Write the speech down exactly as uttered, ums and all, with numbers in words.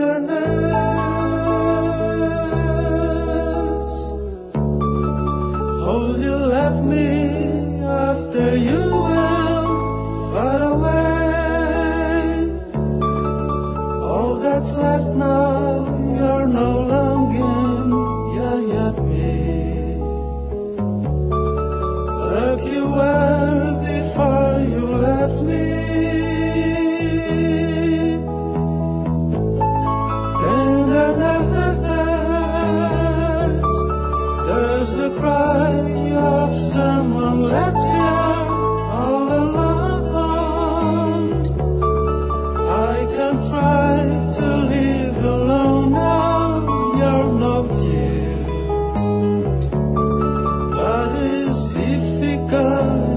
tenderness. Oh, you left me after you went far away. All that's left now, you're no longer young at me. Look, you were before you left me. Tenderness, there's the cry of someone left here all alone. I can try to live alone now, you're not here, but it's difficult.